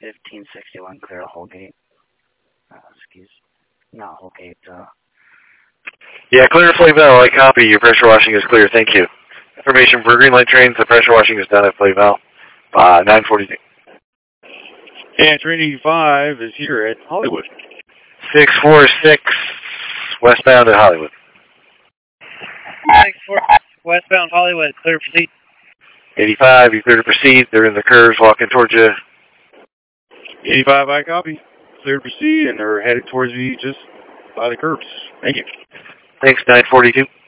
1561, clear to Holgate. Not Holgate. Yeah, clear to Flavel. I copy. Your pressure washing is clear. Thank you. Information for Green Light trains. The pressure washing is done at Flavel. 942. And train 85 is here at Hollywood. 646 westbound at Hollywood. 64 westbound Hollywood. Clear to proceed. 85, you clear to proceed. They're in the curves walking towards you. 85, I copy. Clear to proceed, and they're headed towards me just by the curves. Thank you. Thanks, 942.